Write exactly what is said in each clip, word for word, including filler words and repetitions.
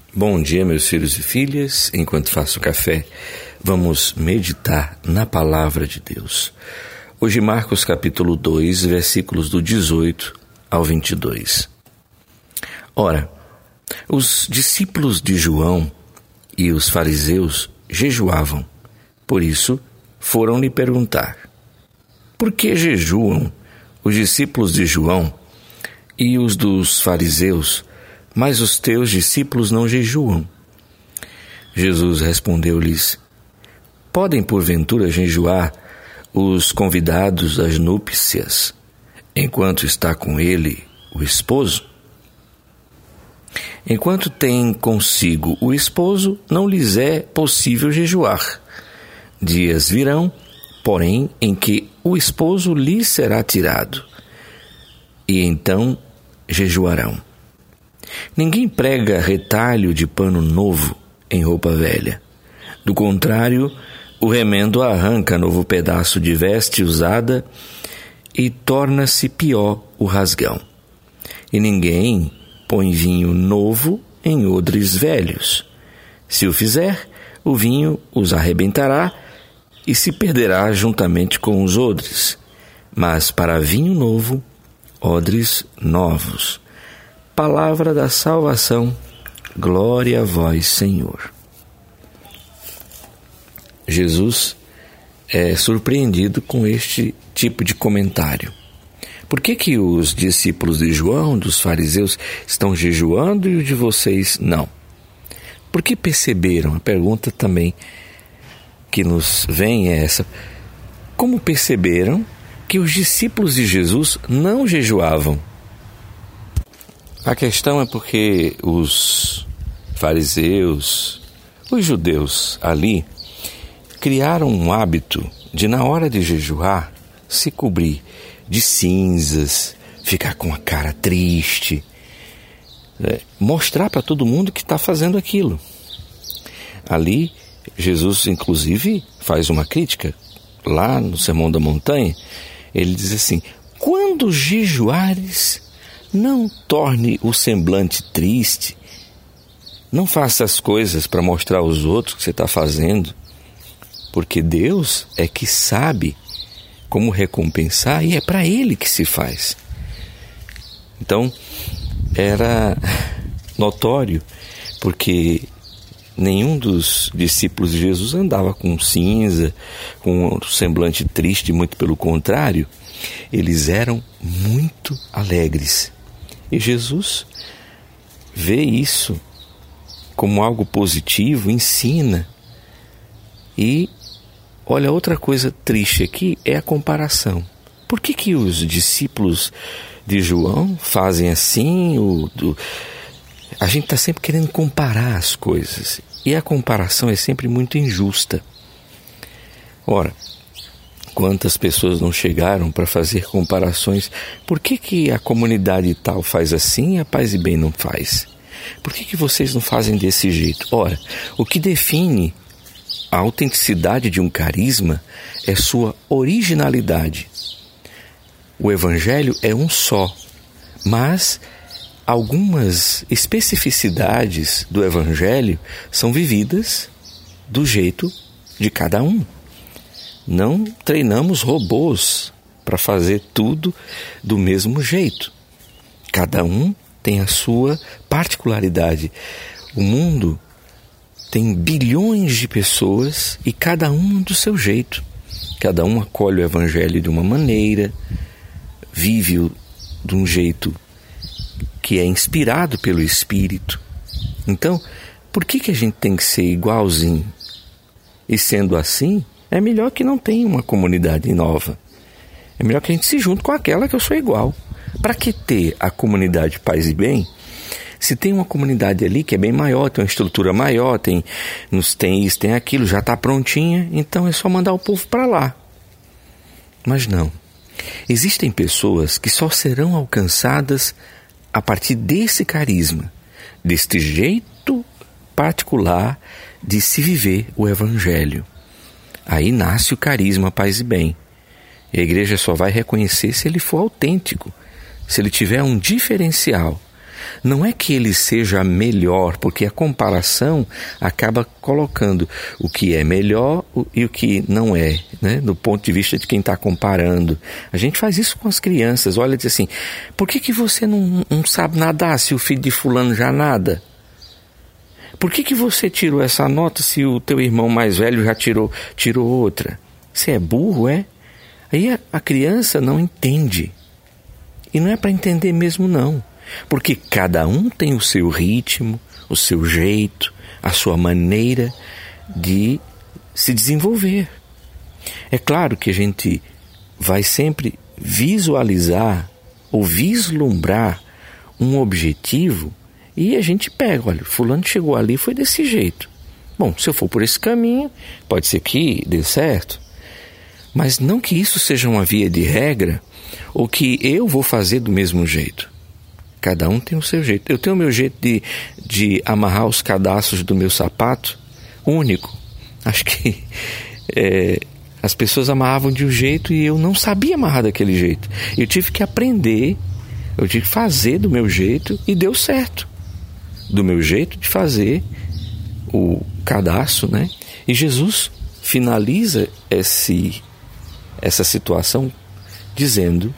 Bom dia, meus filhos e filhas. Enquanto faço café, vamos meditar na Palavra de Deus. Hoje, Marcos capítulo dois, versículos do dezoito ao vinte e dois. Ora, os discípulos de João e os fariseus jejuavam. Por isso, foram lhe perguntar: por que jejuam os discípulos de João e os dos fariseus, mas os teus discípulos não jejuam? Jesus respondeu-lhes: podem porventura jejuar os convidados às núpcias, enquanto está com ele o esposo? Enquanto tem consigo o esposo, não lhes é possível jejuar. Dias virão, porém, em que o esposo lhes será tirado, e então jejuarão. Ninguém prega retalho de pano novo em roupa velha. Do contrário, o remendo arranca novo pedaço de veste usada e torna-se pior o rasgão. E ninguém põe vinho novo em odres velhos. Se o fizer, o vinho os arrebentará e se perderá juntamente com os odres. Mas para vinho novo, odres novos. Palavra da salvação, glória a vós, Senhor. Jesus é surpreendido com este tipo de comentário. Por que que os discípulos de João, dos fariseus, estão jejuando e os de vocês não? Porque perceberam, a pergunta também que nos vem é essa: como perceberam que os discípulos de Jesus não jejuavam? A questão é porque os fariseus, os judeus ali, criaram um hábito de, na hora de jejuar, se cobrir de cinzas, ficar com a cara triste, é, mostrar para todo mundo que está fazendo aquilo. Ali, Jesus, inclusive, faz uma crítica. Lá no Sermão da Montanha, ele diz assim: quando jejuares, não torne o semblante triste, não faça as coisas para mostrar aos outros que você está fazendo, porque Deus é que sabe como recompensar e é para Ele que se faz. Então, era notório, porque nenhum dos discípulos de Jesus andava com cinza, com um semblante triste, muito pelo contrário, eles eram muito alegres. E Jesus vê isso como algo positivo, ensina. E olha, outra coisa triste aqui é a comparação. Por que que os discípulos de João fazem assim? O, do... A gente está sempre querendo comparar as coisas. E a comparação é sempre muito injusta. Ora, quantas pessoas não chegaram para fazer comparações? Por que que a comunidade tal faz assim e a Paz e Bem não faz? Por que que vocês não fazem desse jeito? Ora, o que define a autenticidade de um carisma é sua originalidade. O Evangelho é um só, mas algumas especificidades do Evangelho são vividas do jeito de cada um. Não treinamos robôs para fazer tudo do mesmo jeito. Cada um tem a sua particularidade. O mundo tem bilhões de pessoas e cada um do seu jeito. Cada um acolhe o Evangelho de uma maneira, vive-o de um jeito que é inspirado pelo Espírito. Então, por que que a gente tem que ser igualzinho? E sendo assim, é melhor que não tenha uma comunidade nova. É melhor que a gente se junte com aquela que eu sou igual. Para que ter a comunidade Paz e Bem, se tem uma comunidade ali que é bem maior, tem uma estrutura maior, tem, nos, tem isso, tem aquilo, já está prontinha, então é só mandar o povo para lá. Mas não. Existem pessoas que só serão alcançadas a partir desse carisma, deste jeito particular de se viver o Evangelho. Aí nasce o carisma Paz e Bem. E a igreja só vai reconhecer se ele for autêntico, se ele tiver um diferencial. não é que ele seja melhor, porque a comparação acaba colocando o que é melhor e o que não é, né? Do ponto de vista de quem está comparando. A gente faz isso com as crianças. Olha, diz assim, por que, que você não, não sabe nadar se o filho de fulano já nada? Por que, que você tirou essa nota se o teu irmão mais velho já tirou, tirou outra? Você é burro, é? Aí a, a criança não entende. E não é para entender mesmo, não. Porque cada um tem o seu ritmo, o seu jeito, a sua maneira de se desenvolver. É claro que a gente vai sempre visualizar ou vislumbrar um objetivo e a gente pega, olha, fulano chegou ali, foi desse jeito. Bom, se eu for por esse caminho, pode ser que dê certo. Mas não que isso seja uma via de regra ou que eu vou fazer do mesmo jeito. Cada um tem o seu jeito. Eu tenho o meu jeito de, de amarrar os cadastros do meu sapato único. Acho que é, as pessoas amarravam de um jeito e eu não sabia amarrar daquele jeito. Eu tive que aprender, eu tive que fazer do meu jeito e deu certo. Do meu jeito de fazer o cadastro, né? E Jesus finaliza esse, essa situação dizendo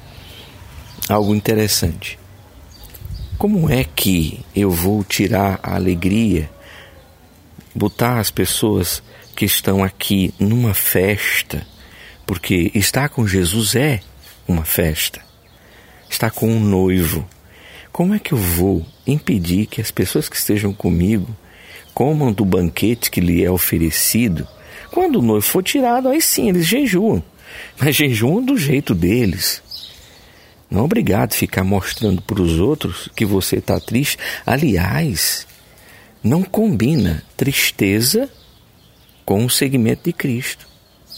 algo interessante. Como é que eu vou tirar a alegria, botar as pessoas que estão aqui numa festa, porque estar com Jesus é uma festa, estar com um noivo. Como é que eu vou impedir que as pessoas que estejam comigo comam do banquete que lhe é oferecido? Quando o noivo for tirado, aí sim, eles jejuam. Mas jejuam do jeito deles. Não é obrigado a ficar mostrando para os outros que você está triste. Aliás, não combina tristeza com o seguimento de Cristo.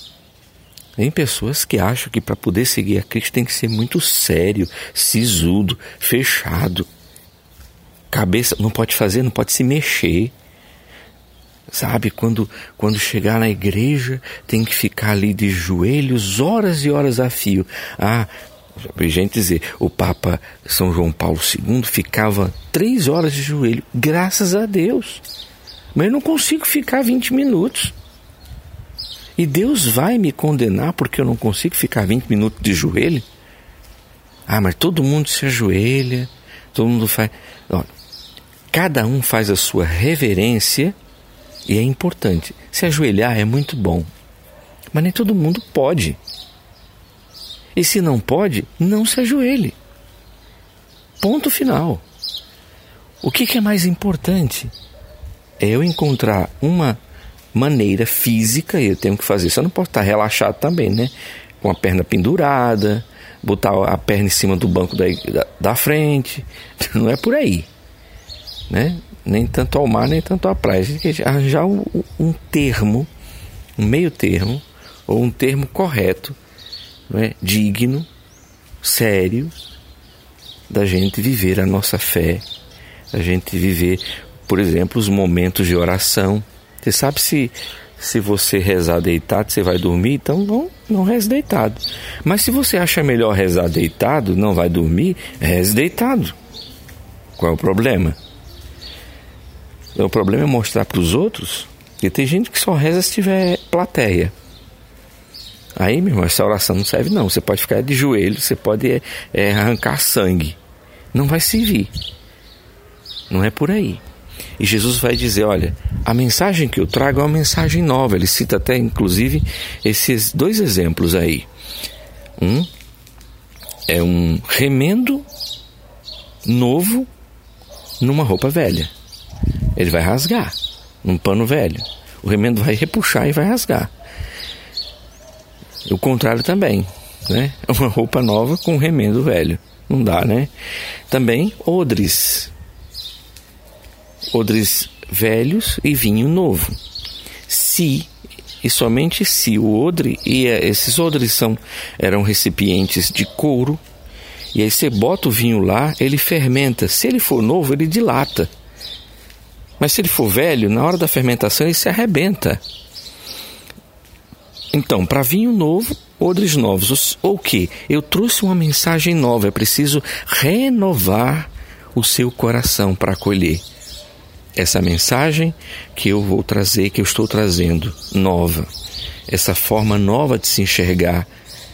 Tem pessoas que acham que para poder seguir a Cristo tem que ser muito sério, sisudo, fechado. Cabeça não pode fazer, não pode se mexer. Sabe, quando, quando chegar na igreja tem que ficar ali de joelhos horas e horas a fio. Ah, já vi gente dizer, o Papa São João Paulo segundo ficava três horas de joelho, graças a Deus. Mas eu não consigo ficar vinte minutos. E Deus vai me condenar porque eu não consigo ficar vinte minutos de joelho? Ah, mas todo mundo se ajoelha, todo mundo faz... Olha, cada um faz a sua reverência e é importante. Se ajoelhar é muito bom, mas nem todo mundo pode. E se não pode, não se ajoelhe. Ponto final. O que, que é mais importante? É eu encontrar uma maneira física, e eu tenho que fazer isso. Eu não posso estar relaxado também, né? Com a perna pendurada, botar a perna em cima do banco da, da, da frente. Não é por aí, né? Nem tanto ao mar, nem tanto à praia. A gente tem que arranjar um, um termo, um meio termo, ou um termo correto, não é? Digno, sério, da gente viver a nossa fé, da gente viver, por exemplo, os momentos de oração. Você sabe se, se você rezar deitado, você vai dormir, então não, não reze deitado. Mas se você acha melhor rezar deitado, não vai dormir, reze deitado. Qual é o problema? O problema é mostrar para os outros, porque tem gente que só reza se tiver plateia. Aí, meu irmão, essa oração não serve não. Você pode ficar de joelho, você pode é, é, arrancar sangue. Não vai servir. Não é por aí. E Jesus vai dizer, olha, a mensagem que eu trago é uma mensagem nova. Ele cita até, inclusive, esses dois exemplos aí. Um é um remendo novo numa roupa velha. Ele vai rasgar num pano velho. O remendo vai repuxar e vai rasgar. O contrário também, né? Uma roupa nova com um remendo velho. Não dá, né? Também odres. Odres velhos e vinho novo. Se, e somente se, o odre, e esses odres são, eram recipientes de couro, e aí você bota o vinho lá, ele fermenta. Se ele for novo, ele dilata. Mas se ele for velho, na hora da fermentação ele se arrebenta. Então, para vinho novo, odres novos. Ou o quê? Eu trouxe uma mensagem nova. É preciso renovar o seu coração para acolher essa mensagem que eu vou trazer, que eu estou trazendo, nova. Essa forma nova de se enxergar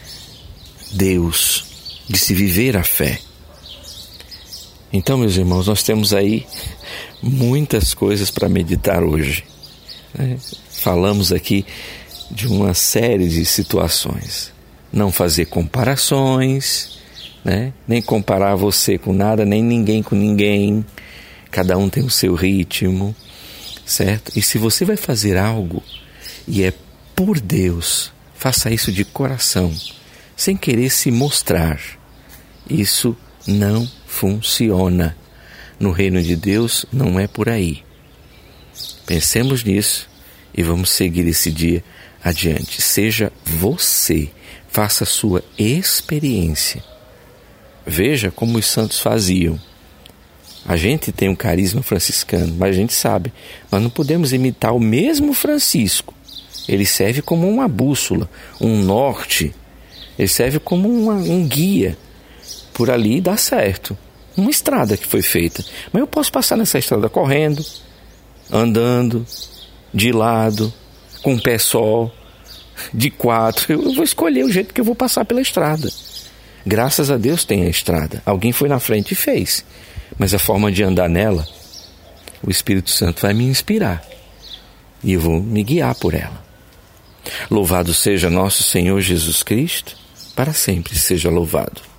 Deus, de se viver a fé. Então, meus irmãos, nós temos aí muitas coisas para meditar hoje. Né? Falamos aqui de uma série de situações. Não fazer comparações, né? Nem comparar você com nada, nem ninguém com ninguém. Cada um tem o seu ritmo, certo? E se você vai fazer algo e é por Deus, faça isso de coração, sem querer se mostrar. Isso não funciona. No reino de Deus não é por aí. Pensemos nisso e vamos seguir esse dia adiante. Seja você, faça a sua experiência. Veja como os santos faziam. A gente tem um carisma franciscano, mas a gente sabe, nós não podemos imitar o mesmo Francisco. Ele serve como uma bússola, um norte. Ele serve como uma, um guia. Por ali dá certo. Uma estrada que foi feita. Mas eu posso passar nessa estrada correndo, andando, de lado, com um pé só, de quatro. Eu vou escolher o jeito que eu vou passar pela estrada. Graças a Deus tem a estrada. Alguém foi na frente e fez. Mas a forma de andar nela, o Espírito Santo vai me inspirar. E eu vou me guiar por ela. Louvado seja nosso Senhor Jesus Cristo, para sempre seja louvado.